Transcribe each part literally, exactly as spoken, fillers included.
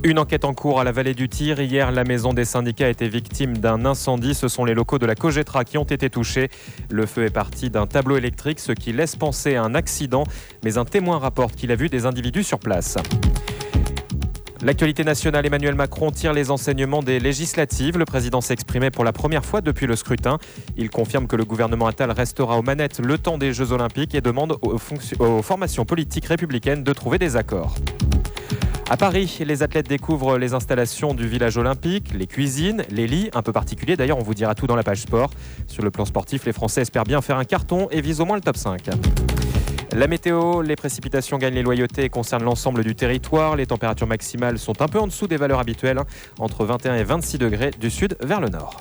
Une enquête en cours à la vallée du Tir. Hier, la maison des syndicats a été victime d'un incendie. Ce sont les locaux de la Cogetra qui ont été touchés. Le feu est parti d'un tableau électrique, ce qui laisse penser à un accident. Mais un témoin rapporte qu'il a vu des individus sur place. L'actualité nationale, Emmanuel Macron tire les enseignements des législatives. Le président s'exprimait pour la première fois depuis le scrutin. Il confirme que le gouvernement Attal restera aux manettes le temps des Jeux Olympiques et demande aux, fonction- aux formations politiques républicaines de trouver des accords. À Paris, les athlètes découvrent les installations du village olympique, les cuisines, les lits, un peu particuliers. D'ailleurs, on vous dira tout dans la page sport. Sur le plan sportif, les Français espèrent bien faire un carton et visent au moins le top cinq. La météo, les précipitations gagnent les loyautés et concernent l'ensemble du territoire. Les températures maximales sont un peu en dessous des valeurs habituelles, hein, entre vingt et un et vingt-six degrés du sud vers le nord.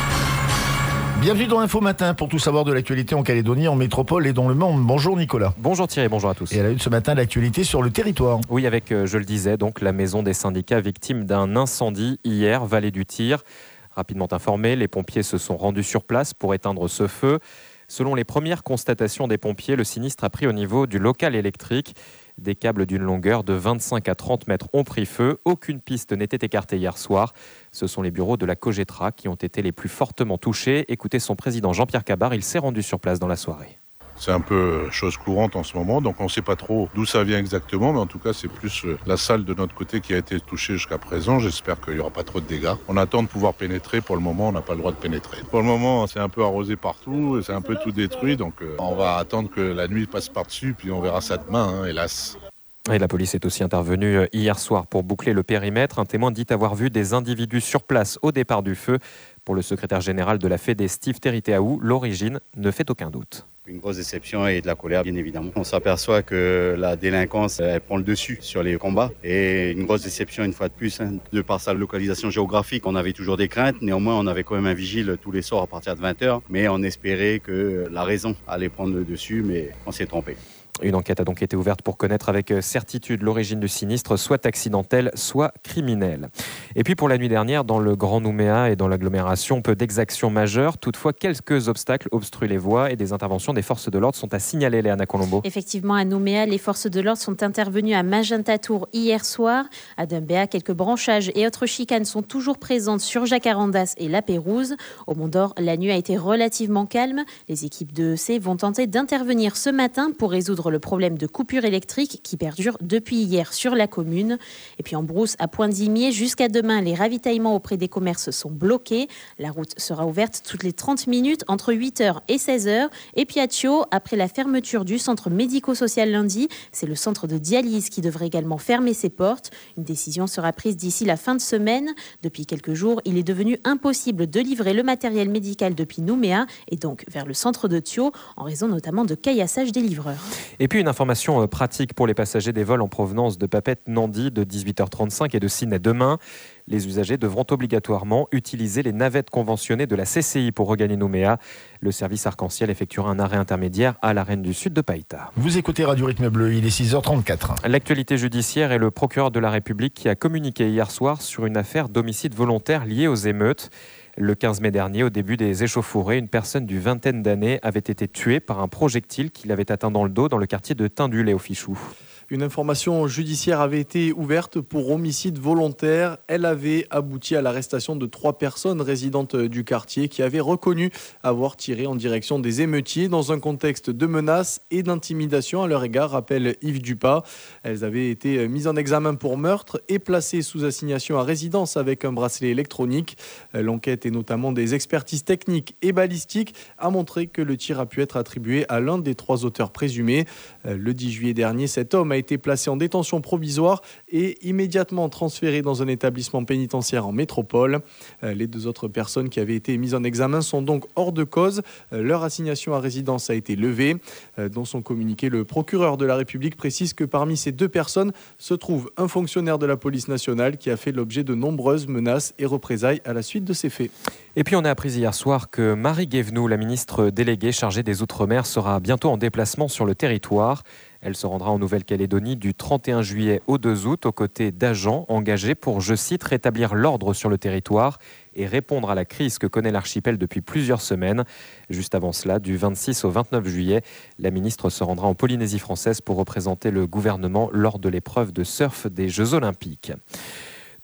Bienvenue dans Info Matin pour tout savoir de l'actualité en Calédonie, en métropole et dans le monde. Bonjour Nicolas. Bonjour Thierry, bonjour à tous. Et à la une ce matin, l'actualité sur le territoire. Oui, avec, euh, je le disais, donc la maison des syndicats victime d'un incendie hier, vallée du Tir. Rapidement informés, les pompiers se sont rendus sur place pour éteindre ce feu. Selon les premières constatations des pompiers, le sinistre a pris au niveau du local électrique. Des câbles d'une longueur de vingt-cinq à trente mètres ont pris feu. Aucune piste n'était écartée hier soir. Ce sont les bureaux de la Cogetra qui ont été les plus fortement touchés. Écoutez son président Jean-Pierre Cabar, il s'est rendu sur place dans la soirée. C'est un peu chose courante en ce moment, donc on ne sait pas trop d'où ça vient exactement, mais en tout cas c'est plus la salle de notre côté qui a été touchée jusqu'à présent. J'espère qu'il n'y aura pas trop de dégâts. On attend de pouvoir pénétrer, pour le moment on n'a pas le droit de pénétrer. Pour le moment c'est un peu arrosé partout, c'est un peu tout détruit, donc on va attendre que la nuit passe par-dessus, puis on verra ça demain, hein, hélas. Et la police est aussi intervenue hier soir pour boucler le périmètre. Un témoin dit avoir vu des individus sur place au départ du feu. Pour le secrétaire général de la Fédé, Steve Teriteaou, l'origine ne fait aucun doute. Une grosse déception et de la colère, bien évidemment. On s'aperçoit que la délinquance, elle prend le dessus sur les combats. Et une grosse déception, une fois de plus, hein, de par sa localisation géographique. On avait toujours des craintes. Néanmoins, on avait quand même un vigile tous les soirs à partir de vingt heures. Mais on espérait que la raison allait prendre le dessus, mais on s'est trompé. Une enquête a donc été ouverte pour connaître avec certitude l'origine du sinistre, soit accidentelle, soit criminelle. Et puis pour la nuit dernière, dans le Grand Nouméa et dans l'agglomération, peu d'exactions majeures. Toutefois, quelques obstacles obstruent les voies et des interventions des forces de l'ordre sont à signaler, Léana Colombo. Effectivement, à Nouméa, les forces de l'ordre sont intervenues à Magenta-Tour hier soir. À Dumbéa, quelques branchages et autres chicanes sont toujours présentes sur Jacarandas et La Pérouse. Au Mont-d'Or, la nuit a été relativement calme. Les équipes de E C vont tenter d'intervenir ce matin pour résoudre le problème de coupure électrique qui perdure depuis hier sur la commune. Et puis en brousse, à Pointe-Dimier, jusqu'à demain, les ravitaillements auprès des commerces sont bloqués. La route sera ouverte toutes les trente minutes entre huit heures et seize heures. Et puis à Thio, après la fermeture du centre médico-social lundi, c'est le centre de dialyse qui devrait également fermer ses portes. Une décision sera prise d'ici la fin de semaine. Depuis quelques jours, il est devenu impossible de livrer le matériel médical depuis Nouméa et donc vers le centre de Thio, en raison notamment de caillassage des livreurs. Et puis une information pratique pour les passagers des vols en provenance de Papeete-Nandi de dix-huit heures trente-cinq et de Sydney demain. Les usagers devront obligatoirement utiliser les navettes conventionnées de la C C I pour regagner Nouméa. Le service Arc-en-Ciel effectuera un arrêt intermédiaire à l'Arène du Sud de Païta. Vous écoutez Radio Rythme Bleu, il est six heures trente-quatre. L'actualité judiciaire est le procureur de la République qui a communiqué hier soir sur une affaire d'homicide volontaire liée aux émeutes. Le quinze mai dernier, au début des échauffourées, une personne d'une vingtaine d'années avait été tuée par un projectile qui l'avait atteint dans le dos dans le quartier de Tindulé au Fichou. Une information judiciaire avait été ouverte pour homicide volontaire. Elle avait abouti à l'arrestation de trois personnes résidentes du quartier qui avaient reconnu avoir tiré en direction des émeutiers dans un contexte de menaces et d'intimidation à leur égard, rappelle Yves Dupas. Elles avaient été mises en examen pour meurtre et placées sous assignation à résidence avec un bracelet électronique. L'enquête et notamment des expertises techniques et balistiques a montré que le tir a pu être attribué à l'un des trois auteurs présumés. Le dix juillet dernier, cet homme a été placé en détention provisoire et immédiatement transféré dans un établissement pénitentiaire en métropole. Les deux autres personnes qui avaient été mises en examen sont donc hors de cause. Leur assignation à résidence a été levée. Dans son communiqué, le procureur de la République précise que parmi ces deux personnes se trouve un fonctionnaire de la police nationale qui a fait l'objet de nombreuses menaces et représailles à la suite de ces faits. Et puis on a appris hier soir que Marie Guévenoux, la ministre déléguée chargée des Outre-mer, sera bientôt en déplacement sur le territoire. Elle se rendra en Nouvelle-Calédonie du trente et un juillet au deux août aux côtés d'agents engagés pour, je cite, rétablir l'ordre sur le territoire et répondre à la crise que connaît l'archipel depuis plusieurs semaines. Juste avant cela, du vingt-six au vingt-neuf juillet, la ministre se rendra en Polynésie française pour représenter le gouvernement lors de l'épreuve de surf des Jeux Olympiques.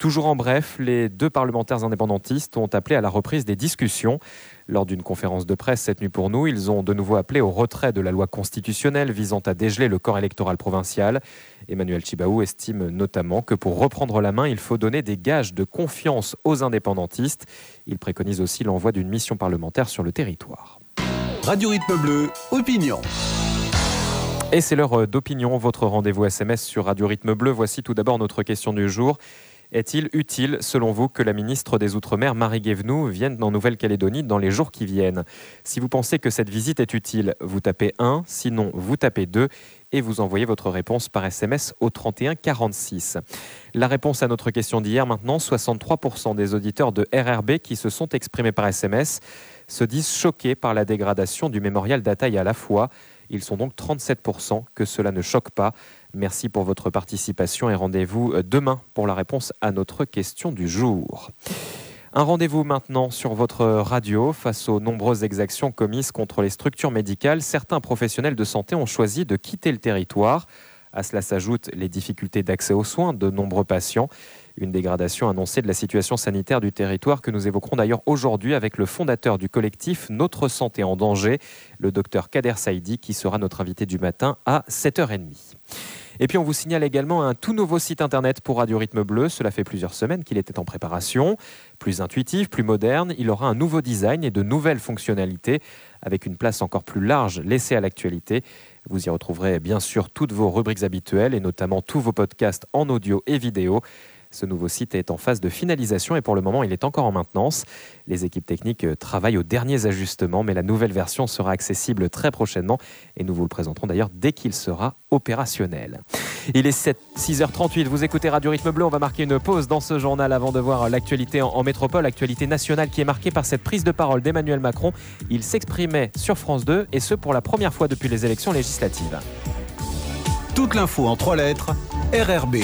Toujours en bref, les deux parlementaires indépendantistes ont appelé à la reprise des discussions. Lors d'une conférence de presse cette nuit pour nous, ils ont de nouveau appelé au retrait de la loi constitutionnelle visant à dégeler le corps électoral provincial. Emmanuel Tjibaou estime notamment que pour reprendre la main, il faut donner des gages de confiance aux indépendantistes. Il préconise aussi l'envoi d'une mission parlementaire sur le territoire. Radio Rythme Bleu, opinion. Et c'est l'heure d'opinion, votre rendez-vous S M S sur Radio Rythme Bleu. Voici tout d'abord notre question du jour. Est-il utile, selon vous, que la ministre des Outre-mer, Marie Guévenoux, vienne en Nouvelle-Calédonie dans les jours qui viennent ? Si vous pensez que cette visite est utile, vous tapez un, sinon vous tapez deux et vous envoyez votre réponse par S M S au trente et un quarante-six. La réponse à notre question d'hier maintenant, soixante-trois pour cent des auditeurs de R R B qui se sont exprimés par S M S se disent choqués par la dégradation du mémorial d'Ataï à la fois. Ils sont donc trente-sept pour cent que cela ne choque pas. Merci pour votre participation et rendez-vous demain pour la réponse à notre question du jour. Un rendez-vous maintenant sur votre radio. Face aux nombreuses exactions commises contre les structures médicales, certains professionnels de santé ont choisi de quitter le territoire. À cela s'ajoutent les difficultés d'accès aux soins de nombreux patients. Une dégradation annoncée de la situation sanitaire du territoire que nous évoquerons d'ailleurs aujourd'hui avec le fondateur du collectif Notre Santé en danger, le docteur Kader Saïdi, qui sera notre invité du matin à sept heures trente. Et puis on vous signale également un tout nouveau site internet pour Radio Rythme Bleu. Cela fait plusieurs semaines qu'il était en préparation. Plus intuitif, plus moderne, il aura un nouveau design et de nouvelles fonctionnalités avec une place encore plus large laissée à l'actualité. Vous y retrouverez bien sûr toutes vos rubriques habituelles et notamment tous vos podcasts en audio et vidéo. Ce nouveau site est en phase de finalisation et pour le moment, il est encore en maintenance. Les équipes techniques travaillent aux derniers ajustements, mais la nouvelle version sera accessible très prochainement et nous vous le présenterons d'ailleurs dès qu'il sera opérationnel. Il est six heures trente-huit, vous écoutez Radio Rythme Bleu. On va marquer une pause dans ce journal avant de voir l'actualité en, en métropole, l'actualité nationale qui est marquée par cette prise de parole d'Emmanuel Macron. Il s'exprimait sur France deux et ce pour la première fois depuis les élections législatives. Toute l'info en trois lettres, R R B.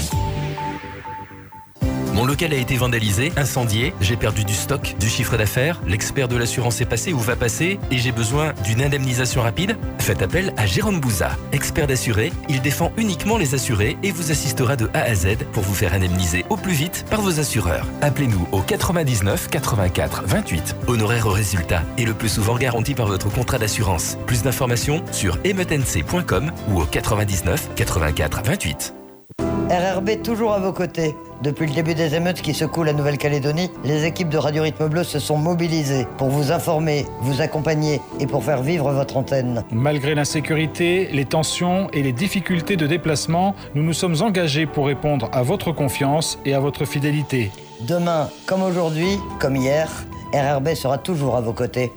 Mon local a été vandalisé, incendié, j'ai perdu du stock, du chiffre d'affaires, l'expert de l'assurance est passé ou va passer et j'ai besoin d'une indemnisation rapide. Faites appel à Jérôme Bouza, expert d'assuré. Il défend uniquement les assurés et vous assistera de A à Z pour vous faire indemniser au plus vite par vos assureurs. Appelez-nous au quatre-vingt-dix-neuf quatre-vingt-quatre vingt-huit. Honoraire au résultat et le plus souvent garanti par votre contrat d'assurance. Plus d'informations sur emetnc point com ou au quatre-vingt-dix-neuf quatre-vingt-quatre vingt-huit. R R B toujours à vos côtés. Depuis le début des émeutes qui secouent la Nouvelle-Calédonie, les équipes de Radio Rythme Bleu se sont mobilisées pour vous informer, vous accompagner et pour faire vivre votre antenne. Malgré l'insécurité, les tensions et les difficultés de déplacement, nous nous sommes engagés pour répondre à votre confiance et à votre fidélité. Demain, comme aujourd'hui, comme hier, R R B sera toujours à vos côtés.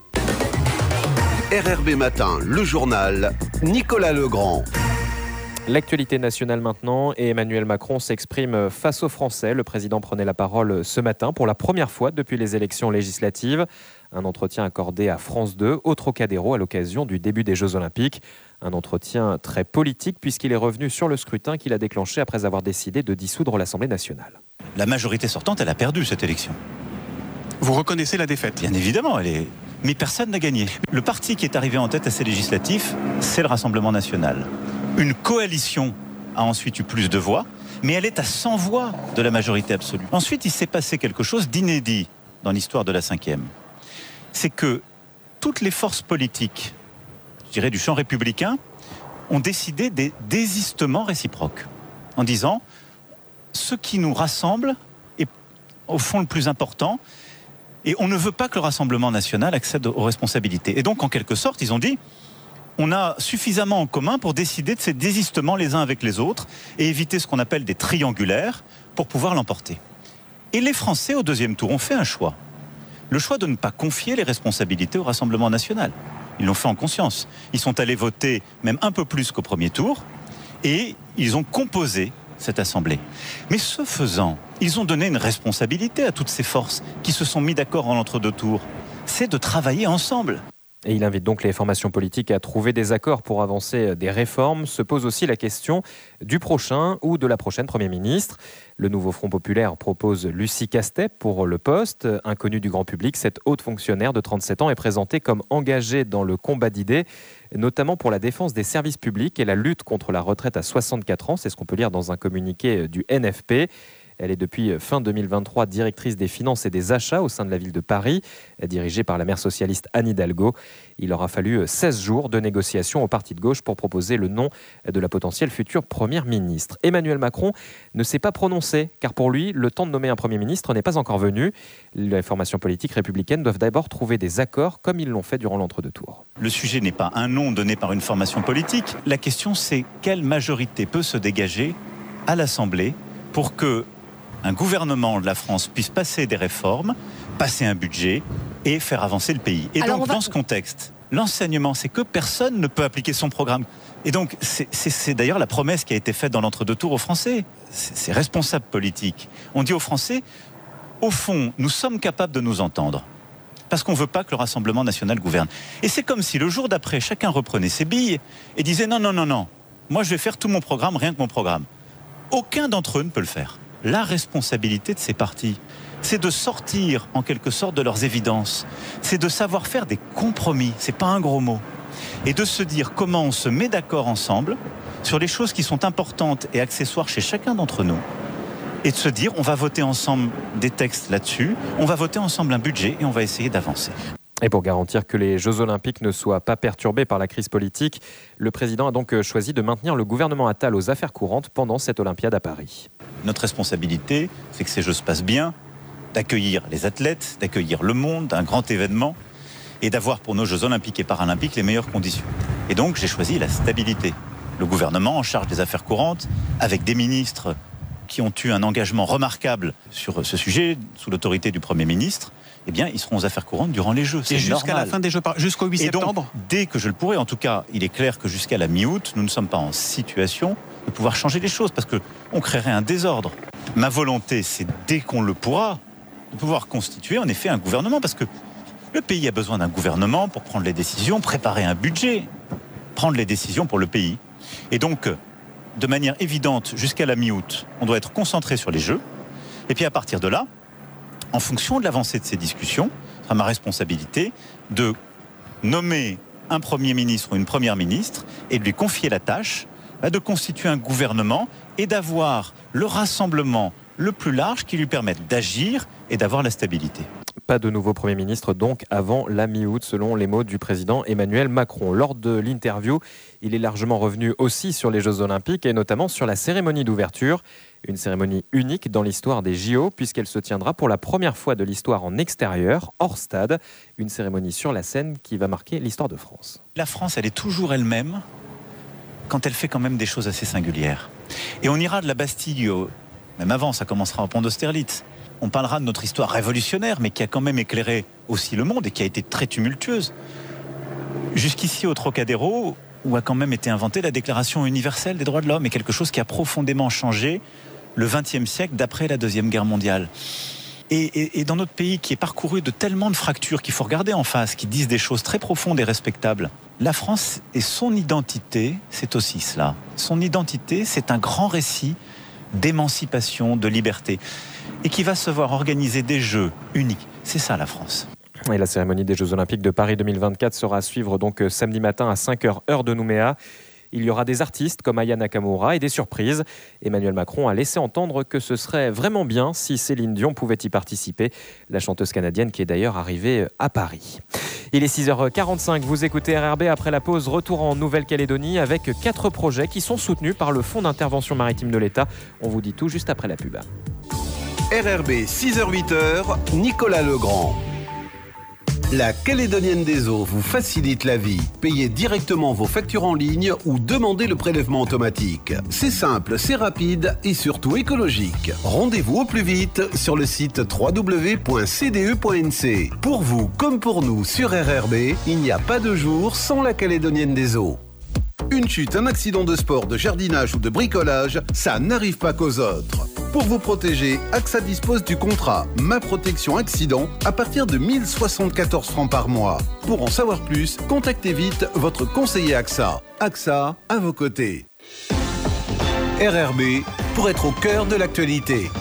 R R B Matin, le journal, Nicolas Legrand. L'actualité nationale maintenant et Emmanuel Macron s'exprime face aux Français. Le président prenait la parole ce matin pour la première fois depuis les élections législatives. Un entretien accordé à France deux au Trocadéro à l'occasion du début des Jeux Olympiques. Un entretien très politique puisqu'il est revenu sur le scrutin qu'il a déclenché après avoir décidé de dissoudre l'Assemblée nationale. La majorité sortante, elle a perdu cette élection. Vous reconnaissez la défaite ? Bien évidemment, elle est... mais personne n'a gagné. Le parti qui est arrivé en tête à ces législatifs, c'est le Rassemblement national. Une coalition a ensuite eu plus de voix, mais elle est à cent voix de la majorité absolue. Ensuite, il s'est passé quelque chose d'inédit dans l'histoire de la cinquième. C'est que toutes les forces politiques, je dirais du champ républicain, ont décidé des désistements réciproques, en disant ce qui nous rassemble est au fond le plus important, et on ne veut pas que le Rassemblement national accède aux responsabilités. Et donc, en quelque sorte, ils ont dit on a suffisamment en commun pour décider de ces désistements les uns avec les autres et éviter ce qu'on appelle des triangulaires pour pouvoir l'emporter. Et les Français, au deuxième tour, ont fait un choix. Le choix de ne pas confier les responsabilités au Rassemblement national. Ils l'ont fait en conscience. Ils sont allés voter même un peu plus qu'au premier tour et ils ont composé cette Assemblée. Mais ce faisant, ils ont donné une responsabilité à toutes ces forces qui se sont mis d'accord en l'entre-deux tours. C'est de travailler ensemble. Et il invite donc les formations politiques à trouver des accords pour avancer des réformes. Se pose aussi la question du prochain ou de la prochaine Premier ministre. Le nouveau Front populaire propose Lucie Castet pour le poste. Inconnue du grand public, cette haute fonctionnaire de trente-sept ans est présentée comme engagée dans le combat d'idées, notamment pour la défense des services publics et la lutte contre la retraite à soixante-quatre ans. C'est ce qu'on peut lire dans un communiqué du N F P. Elle est depuis fin deux mille vingt-trois directrice des finances et des achats au sein de la ville de Paris, dirigée par la maire socialiste Anne Hidalgo. Il aura fallu seize jours de négociations au parti de gauche pour proposer le nom de la potentielle future première ministre. Emmanuel Macron ne s'est pas prononcé, car pour lui, le temps de nommer un premier ministre n'est pas encore venu. Les formations politiques républicaines doivent d'abord trouver des accords, comme ils l'ont fait durant l'entre-deux tours. Le sujet n'est pas un nom donné par une formation politique. La question, c'est quelle majorité peut se dégager à l'Assemblée pour que un gouvernement de la France puisse passer des réformes, passer un budget et faire avancer le pays. Et Alors donc, va... dans ce contexte, l'enseignement, c'est que personne ne peut appliquer son programme. Et donc, c'est, c'est, c'est d'ailleurs la promesse qui a été faite dans l'entre-deux tours aux Français. C'est, c'est responsables politiques. On dit aux Français, au fond, nous sommes capables de nous entendre. Parce qu'on ne veut pas que le Rassemblement national gouverne. Et c'est comme si le jour d'après, chacun reprenait ses billes et disait non, non, non, non, moi je vais faire tout mon programme, rien que mon programme. Aucun d'entre eux ne peut le faire. La responsabilité de ces partis, c'est de sortir en quelque sorte de leurs évidences. C'est de savoir faire des compromis, c'est pas un gros mot. Et de se dire comment on se met d'accord ensemble sur les choses qui sont importantes et accessoires chez chacun d'entre nous. Et de se dire, on va voter ensemble des textes là-dessus, on va voter ensemble un budget et on va essayer d'avancer. Et pour garantir que les Jeux Olympiques ne soient pas perturbés par la crise politique, le président a donc choisi de maintenir le gouvernement Attal aux affaires courantes pendant cette Olympiade à Paris. Notre responsabilité, c'est que ces Jeux se passent bien, d'accueillir les athlètes, d'accueillir le monde, un grand événement, et d'avoir pour nos Jeux Olympiques et Paralympiques les meilleures conditions. Et donc j'ai choisi la stabilité. Le gouvernement en charge des affaires courantes, avec des ministres qui ont eu un engagement remarquable sur ce sujet, sous l'autorité du Premier ministre, eh bien, ils seront aux affaires courantes durant les Jeux. C'est et jusqu'à normal. la fin des Jeux, jusqu'au huit septembre. Et donc, dès que je le pourrai, en tout cas, il est clair que jusqu'à la mi-août, nous ne sommes pas en situation de pouvoir changer les choses, parce qu'on créerait un désordre. Ma volonté, c'est dès qu'on le pourra, de pouvoir constituer en effet un gouvernement, parce que le pays a besoin d'un gouvernement pour prendre les décisions, préparer un budget, prendre les décisions pour le pays. Et donc, de manière évidente, jusqu'à la mi-août, on doit être concentré sur les Jeux. Et puis à partir de là, en fonction de l'avancée de ces discussions, ce sera ma responsabilité de nommer un Premier ministre ou une Première ministre et de lui confier la tâche de constituer un gouvernement et d'avoir le rassemblement le plus large qui lui permette d'agir et d'avoir la stabilité. Pas de nouveau Premier ministre donc avant la mi-août, selon les mots du président Emmanuel Macron. Lors de l'interview, il est largement revenu aussi sur les Jeux Olympiques et notamment sur la cérémonie d'ouverture. Une cérémonie unique dans l'histoire des J O puisqu'elle se tiendra pour la première fois de l'histoire en extérieur, hors stade. Une cérémonie sur la scène qui va marquer l'histoire de France. La France, elle est toujours elle-même quand elle fait quand même des choses assez singulières. Et on ira de la Bastille, au... même avant, ça commencera au pont d'Austerlitz. On parlera de notre histoire révolutionnaire, mais qui a quand même éclairé aussi le monde et qui a été très tumultueuse. Jusqu'ici au Trocadéro, où a quand même été inventée la Déclaration universelle des droits de l'homme, et quelque chose qui a profondément changé le vingtième siècle d'après la Deuxième Guerre mondiale. Et, et, et dans notre pays qui est parcouru de tellement de fractures qu'il faut regarder en face, qui disent des choses très profondes et respectables, la France et son identité, c'est aussi cela. Son identité, c'est un grand récit d'émancipation, de liberté, et qui va se voir organiser des Jeux uniques. C'est ça la France. Et la cérémonie des Jeux Olympiques de Paris deux mille vingt-quatre sera à suivre donc samedi matin à cinq heures heure de Nouméa. Il y aura des artistes comme Aya Nakamura et des surprises. Emmanuel Macron a laissé entendre que ce serait vraiment bien si Céline Dion pouvait y participer, la chanteuse canadienne qui est d'ailleurs arrivée à Paris. Il est six heures quarante-cinq, vous écoutez R R B. Après la pause, retour en Nouvelle-Calédonie avec quatre projets qui sont soutenus par le Fonds d'intervention maritime de l'État. On vous dit tout juste après la pub. R R B, six heures huit, Nicolas Legrand. La Calédonienne des Eaux vous facilite la vie. Payez directement vos factures en ligne ou demandez le prélèvement automatique. C'est simple, c'est rapide et surtout écologique. Rendez-vous au plus vite sur le site w w w point c d e point n c. Pour vous comme pour nous sur R R B, il n'y a pas de jour sans la Calédonienne des Eaux. Une chute, un accident de sport, de jardinage ou de bricolage, ça n'arrive pas qu'aux autres. Pour vous protéger, A X A dispose du contrat Ma Protection Accident à partir de mille soixante-quatorze francs par mois. Pour en savoir plus, contactez vite votre conseiller A X A. A X A, à vos côtés. R R B, pour être au cœur de l'actualité.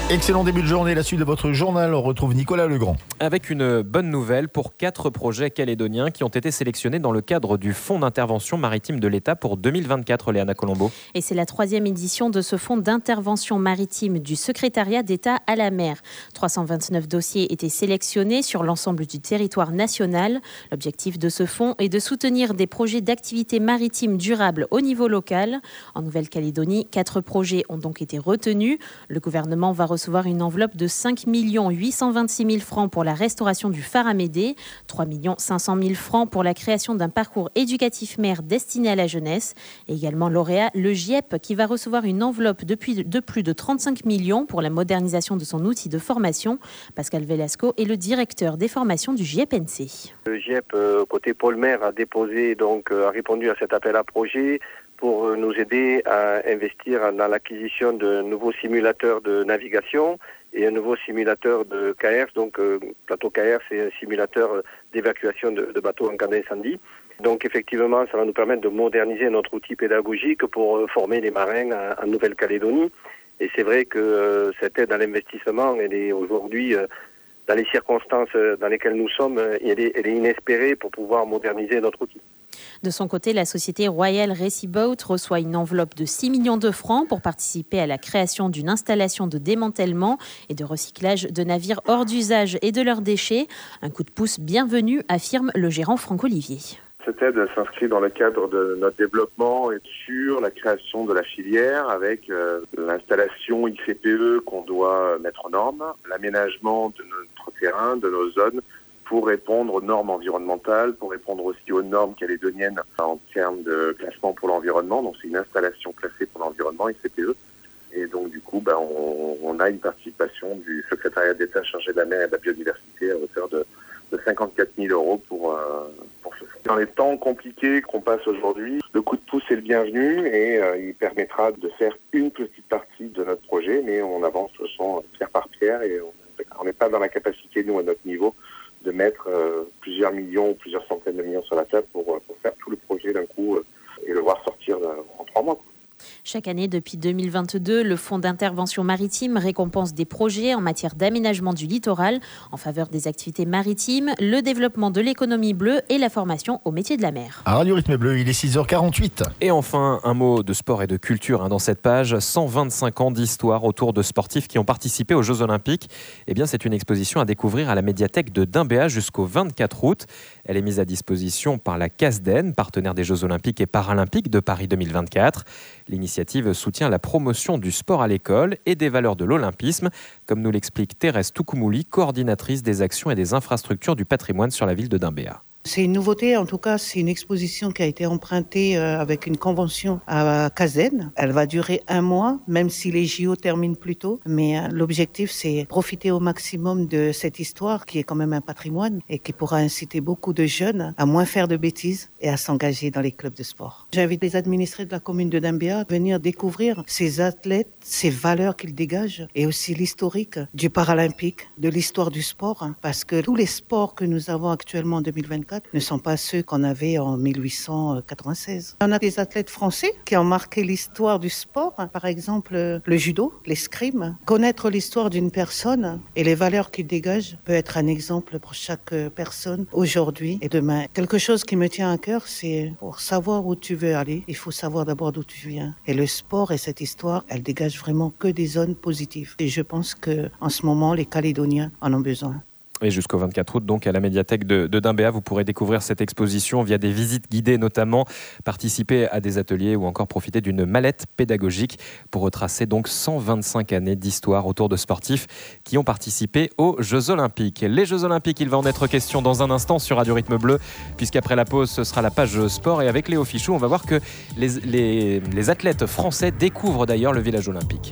Excellent début de journée, la suite de votre journal, on retrouve Nicolas Legrand. Avec une bonne nouvelle pour quatre projets calédoniens qui ont été sélectionnés dans le cadre du Fonds d'intervention maritime de l'État pour deux mille vingt-quatre, Léana Colombo. Et c'est la troisième édition de ce Fonds d'intervention maritime du secrétariat d'État à la mer. trois cent vingt-neuf dossiers étaient sélectionnés sur l'ensemble du territoire national. L'objectif de ce fonds est de soutenir des projets d'activité maritime durable au niveau local. En Nouvelle-Calédonie, quatre projets ont donc été retenus. Le gouvernement va recevoir une enveloppe de cinq millions huit cent vingt-six mille francs pour la restauration du phare Amédée, trois millions cinq cent mille francs pour la création d'un parcours éducatif mer destiné à la jeunesse, et également lauréat le G I E P qui va recevoir une enveloppe depuis de plus de trente-cinq millions pour la modernisation de son outil de formation. Pascal Velasco est le directeur des formations du G I E P N C. Le G I E P euh, côté pôle mer a déposé donc euh, a répondu à cet appel à projet pour nous aider à investir dans l'acquisition de nouveaux simulateurs de navigation et un nouveau simulateur de K R. Donc, euh, plateau K R, c'est un simulateur d'évacuation de, de bateaux en cas d'incendie. Donc, effectivement, ça va nous permettre de moderniser notre outil pédagogique pour euh, former les marins en, en Nouvelle-Calédonie. Et c'est vrai que euh, cette aide à l'investissement, elle est aujourd'hui, euh, dans les circonstances dans lesquelles nous sommes, elle est, elle est inespérée pour pouvoir moderniser notre outil. De son côté, la société Royal Récit Boat reçoit une enveloppe de six millions de francs pour participer à la création d'une installation de démantèlement et de recyclage de navires hors d'usage et de leurs déchets. Un coup de pouce bienvenu, affirme le gérant Franck Olivier. Cette aide s'inscrit dans le cadre de notre développement et sur la création de la filière avec euh, l'installation I C P E qu'on doit mettre aux normes, l'aménagement de notre terrain, de nos zones, pour répondre aux normes environnementales, pour répondre aussi aux normes calédoniennes en termes de classement pour l'environnement. Donc c'est une installation classée pour l'environnement, I C P E. Et donc du coup, ben, on, on a une participation du secrétariat d'État chargé de la mer et de la biodiversité à hauteur de, de cinquante-quatre mille euros pour, euh, pour ce fonds. Dans les temps compliqués qu'on passe aujourd'hui, le coup de pouce est le bienvenu et euh, il permettra de faire une petite partie de notre projet, mais on avance de façon pierre par pierre et on n'est pas dans la capacité, nous, à notre niveau, de mettre euh, plusieurs millions, plusieurs centaines de millions sur la table pour, pour faire tout le projet d'un coup euh, et le voir sortir en trois mois. Chaque année, depuis deux mille vingt-deux, le Fonds d'intervention maritime récompense des projets en matière d'aménagement du littoral en faveur des activités maritimes, le développement de l'économie bleue et la formation au métier de la mer. À Radio Rythme Bleu, il est six heures quarante-huit. Et enfin, un mot de sport et de culture hein, dans cette page. cent vingt-cinq ans d'histoire autour de sportifs qui ont participé aux Jeux Olympiques. Eh bien, c'est une exposition à découvrir à la médiathèque de Dimbéa jusqu'au vingt-quatre août. Elle est mise à disposition par la CASDEN, partenaire des Jeux Olympiques et Paralympiques de Paris deux mille vingt-quatre. L'initiative soutient la promotion du sport à l'école et des valeurs de l'olympisme, comme nous l'explique Thérèse Toukoumouli, coordinatrice des actions et des infrastructures du patrimoine sur la ville de Dimbéa. C'est une nouveauté, en tout cas, c'est une exposition qui a été empruntée euh, avec une convention à CASDEN. Elle va durer un mois, même si les J O terminent plus tôt. Mais euh, l'objectif, c'est profiter au maximum de cette histoire qui est quand même un patrimoine et qui pourra inciter beaucoup de jeunes à moins faire de bêtises et à s'engager dans les clubs de sport. J'invite les administrés de la commune de Dimbéa à venir découvrir ces athlètes, ces valeurs qu'ils dégagent et aussi l'historique du paralympique, de l'histoire du sport, hein, parce que tous les sports que nous avons actuellement en deux mille vingt-quatre ne sont pas ceux qu'on avait en mille huit cent quatre-vingt-seize. On a des athlètes français qui ont marqué l'histoire du sport, par exemple le judo, l'escrime. Connaître l'histoire d'une personne et les valeurs qu'il dégage peut être un exemple pour chaque personne aujourd'hui et demain. Quelque chose qui me tient à cœur, c'est pour savoir où tu veux aller, il faut savoir d'abord d'où tu viens. Et le sport et cette histoire, elle dégage vraiment que des zones positives. Et je pense que en ce moment, les Calédoniens en ont besoin. Et jusqu'au vingt-quatre août, donc à la médiathèque de, de Dimbéa, vous pourrez découvrir cette exposition via des visites guidées notamment, participer à des ateliers ou encore profiter d'une mallette pédagogique pour retracer donc cent vingt-cinq années d'histoire autour de sportifs qui ont participé aux Jeux Olympiques. Les Jeux Olympiques, il va en être question dans un instant sur Radio Rythme Bleu, puisqu'après la pause, ce sera la page sport. Et avec Léo Fichou, on va voir que les, les, les athlètes français découvrent d'ailleurs le village olympique.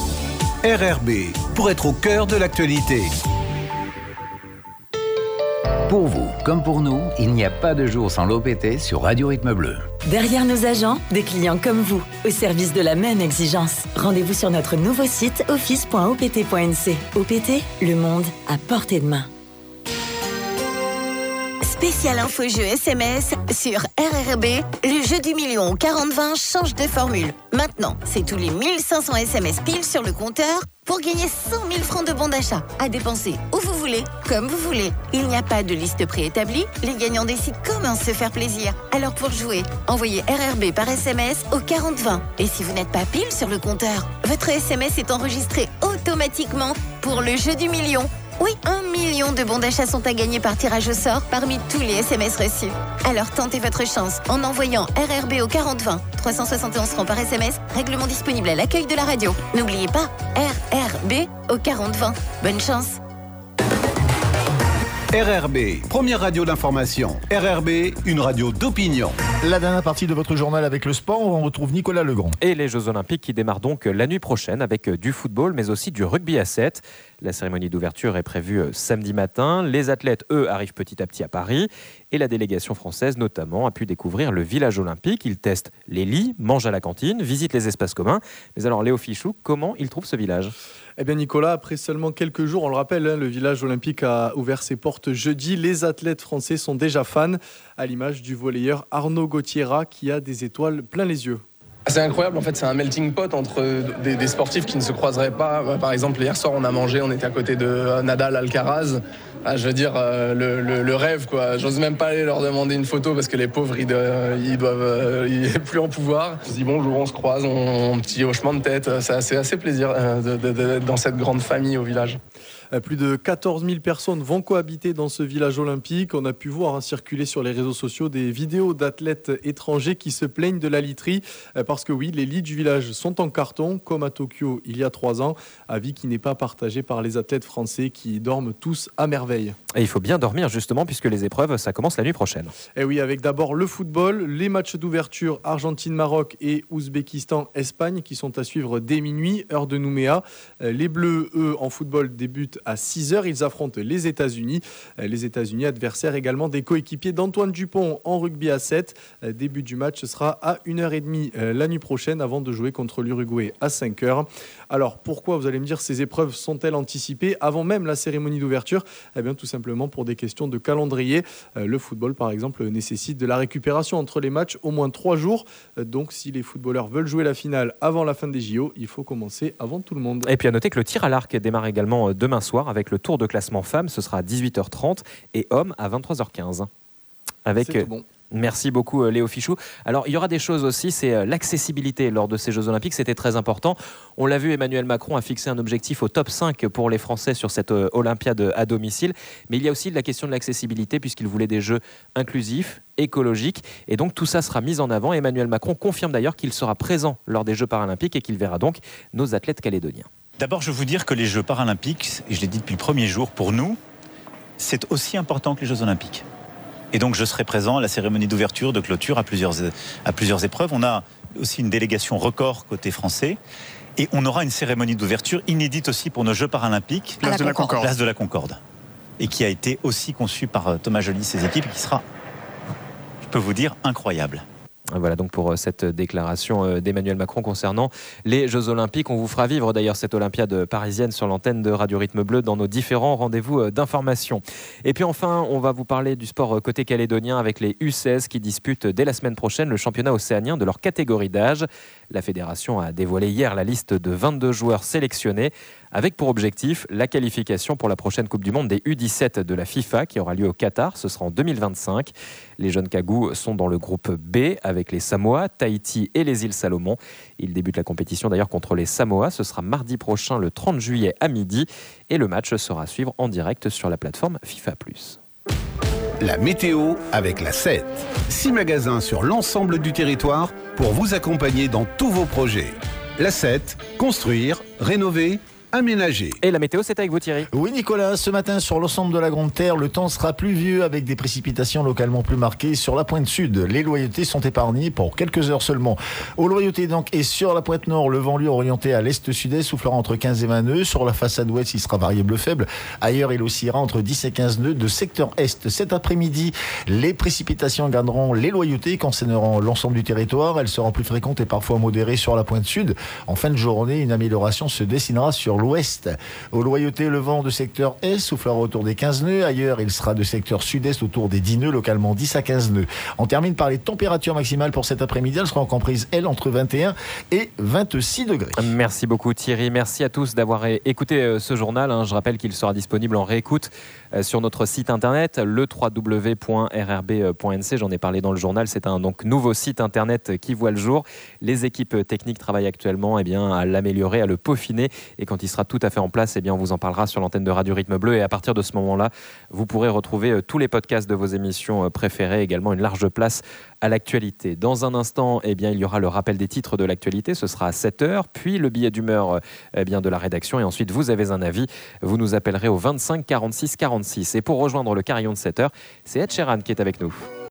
R R B, pour être au cœur de l'actualité. Pour vous, comme pour nous, il n'y a pas de jour sans l'O P T sur Radio Rythme Bleu. Derrière nos agents, des clients comme vous, au service de la même exigence. Rendez-vous sur notre nouveau site office point o p t point n c. O P T, le monde à portée de main. Spécial info jeu S M S sur R R B. Le jeu du million au quarante vingt change de formule. Maintenant, c'est tous les mille cinq cents S M S pile sur le compteur pour gagner cent mille francs de bons d'achat à dépenser où vous voulez, comme vous voulez. Il n'y a pas de liste préétablie. Les gagnants décident comment se faire plaisir. Alors pour jouer, envoyez R R B par S M S au quarante vingt. Et si vous n'êtes pas pile sur le compteur, votre S M S est enregistré automatiquement pour le jeu du million. Oui, un million de bons d'achat sont à gagner par tirage au sort parmi tous les S M S reçus. Alors tentez votre chance en envoyant R R B au quarante vingt. trois cent soixante et onze francs par S M S, règlement disponible à l'accueil de la radio. N'oubliez pas, R R B au quarante vingt. Bonne chance. R R B, première radio d'information. R R B, une radio d'opinion. La dernière partie de votre journal avec le sport, on retrouve Nicolas Legrand. Et les Jeux Olympiques qui démarrent donc la nuit prochaine avec du football, mais aussi du rugby à sept. La cérémonie d'ouverture est prévue samedi matin. Les athlètes, eux, arrivent petit à petit à Paris. Et la délégation française, notamment, a pu découvrir le village olympique. Ils testent les lits, mangent à la cantine, visitent les espaces communs. Mais alors, Léo Fichou, comment ils trouvent ce village ? Eh bien Nicolas, après seulement quelques jours, on le rappelle, hein, le village olympique a ouvert ses portes jeudi. Les athlètes français sont déjà fans, à l'image du volleyeur Arnaud Gauthiera qui a des étoiles plein les yeux. C'est incroyable, en fait, c'est un melting pot entre des, des sportifs qui ne se croiseraient pas. Par exemple, hier soir, on a mangé, on était à côté de Nadal, Alcaraz. Ah, je veux dire, euh, le, le, le rêve, quoi. J'ose même pas aller leur demander une photo parce que les pauvres, ils, de, ils doivent, euh, ils plus en pouvoir. On se dit bonjour, on se croise, on, un petit hochement de tête. C'est assez, assez plaisir euh, de, de, de, d'être dans cette grande famille au village. Plus de quatorze mille personnes vont cohabiter dans ce village olympique. On a pu voir hein, circuler sur les réseaux sociaux des vidéos d'athlètes étrangers qui se plaignent de la literie. Parce que oui, les lits du village sont en carton, comme à Tokyo il y a trois ans. Avis qui n'est pas partagé par les athlètes français qui dorment tous à merveille. Et il faut bien dormir justement puisque les épreuves, ça commence la nuit prochaine. Et oui, avec d'abord le football, les matchs d'ouverture Argentine-Maroc et Ouzbékistan-Espagne qui sont à suivre dès minuit, heure de Nouméa. Les Bleus, eux, en football débutent à six heures. Ils affrontent les États-Unis. Les États-Unis, adversaires également des coéquipiers d'Antoine Dupont en rugby à sept. Début du match sera à une heure trente la nuit prochaine avant de jouer contre l'Uruguay à cinq heures. Alors pourquoi, vous allez me dire, ces épreuves sont-elles anticipées avant même la cérémonie d'ouverture ? Eh bien tout simplement pour des questions de calendrier. Le football par exemple nécessite de la récupération entre les matchs au moins trois jours. Donc si les footballeurs veulent jouer la finale avant la fin des J O, il faut commencer avant tout le monde. Et puis à noter que le tir à l'arc démarre également demain soir avec le tour de classement femmes. Ce sera à dix-huit heures trente et hommes à vingt-trois heures quinze. Avec... C'est tout bon. Merci beaucoup Léo Fichou. Alors il y aura des choses aussi, c'est l'accessibilité lors de ces Jeux Olympiques, c'était très important. On l'a vu, Emmanuel Macron a fixé un objectif au top cinq pour les Français sur cette Olympiade à domicile. Mais il y a aussi de la question de l'accessibilité puisqu'il voulait des Jeux inclusifs, écologiques. Et donc tout ça sera mis en avant. Emmanuel Macron confirme d'ailleurs qu'il sera présent lors des Jeux paralympiques et qu'il verra donc nos athlètes calédoniens. D'abord, je veux vous dire que les Jeux paralympiques, et je l'ai dit depuis le premier jour, pour nous, c'est aussi important que les Jeux olympiques. Et donc je serai présent à la cérémonie d'ouverture, de clôture, à plusieurs, à plusieurs épreuves. On a aussi une délégation record côté français. Et on aura une cérémonie d'ouverture inédite aussi pour nos Jeux paralympiques. Place de la Concorde. Place de la Concorde. Et qui a été aussi conçue par Thomas Joly et ses équipes, et qui sera, je peux vous dire, incroyable. Voilà donc pour cette déclaration d'Emmanuel Macron concernant les Jeux Olympiques. On vous fera vivre d'ailleurs cette Olympiade parisienne sur l'antenne de Radio Rythme Bleu dans nos différents rendez-vous d'information. Et puis enfin, on va vous parler du sport côté calédonien avec les U seize qui disputent dès la semaine prochaine le championnat océanien de leur catégorie d'âge. La fédération a dévoilé hier la liste de vingt-deux joueurs sélectionnés avec pour objectif la qualification pour la prochaine Coupe du Monde des U dix-sept de la FIFA qui aura lieu au Qatar. Ce sera en deux mille vingt-cinq. Les jeunes Cagous sont dans le groupe B avec les Samoa, Tahiti et les îles Salomon. Ils débutent la compétition d'ailleurs contre les Samoa. Ce sera mardi prochain le trente juillet à midi et le match sera à suivre en direct sur la plateforme FIFA plus. La météo avec la sept. Six magasins sur l'ensemble du territoire pour vous accompagner dans tous vos projets. La sept, construire, rénover, aménagé. Et la météo, c'est avec vous Thierry. Oui Nicolas, ce matin sur l'ensemble de la Grande Terre, le temps sera pluvieux avec des précipitations localement plus marquées sur la pointe sud. Les loyautés sont épargnées pour quelques heures seulement. Aux loyautés donc et sur la pointe nord, le vent lui orienté à l'est-sud-est soufflera entre quinze et vingt nœuds. Sur la façade ouest, il sera variable faible. Ailleurs, il oscillera entre dix et quinze nœuds de secteur est. Cet après-midi, les précipitations garderont les loyautés, concerneront l'ensemble du territoire. Elles seront plus fréquentes et parfois modérées sur la pointe sud. En fin de journée, une amélioration se dessinera sur l'ouest. Au Loyauté, le vent de secteur est soufflera autour des quinze nœuds. Ailleurs, il sera de secteur sud-est autour des dix nœuds, localement dix à quinze nœuds. On termine par les températures maximales pour cet après-midi. Elles seront comprises, elles, entre vingt et un et vingt-six degrés. Merci beaucoup Thierry. Merci à tous d'avoir écouté ce journal. Je rappelle qu'il sera disponible en réécoute sur notre site internet, le w w w point r r b point n c. J'en ai parlé dans le journal. C'est un donc, nouveau site internet qui voit le jour. Les équipes techniques travaillent actuellement eh bien, à l'améliorer, à le peaufiner. Et quand il sera tout à fait en place, eh bien, on vous en parlera sur l'antenne de Radio Rythme Bleu. Et à partir de ce moment-là, vous pourrez retrouver tous les podcasts de vos émissions préférées, également une large place à l'actualité. Dans un instant, eh bien, il y aura le rappel des titres de l'actualité. Ce sera à sept heures. Puis le billet d'humeur eh bien, de la rédaction. Et ensuite, vous avez un avis. Vous nous appellerez au vingt-cinq quarante-six quarante-six. Et pour rejoindre le carillon de sept heures, c'est Ed Sheeran qui est avec nous.